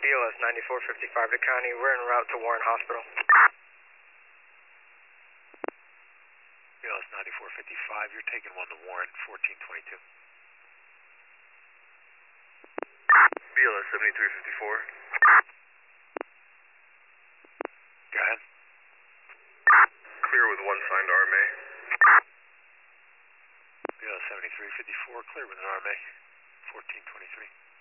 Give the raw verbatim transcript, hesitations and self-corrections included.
B L S ninety-four fifty-five to County. We're en route to Warren Hospital. B L S ninety-four fifty-five, you're taking one to Warren, fourteen twenty-two. B L S seventy-three fifty-four. Go ahead. Clear with one signed R M A. B L S seventy-three fifty-four, clear with an R M A, fourteen twenty-three.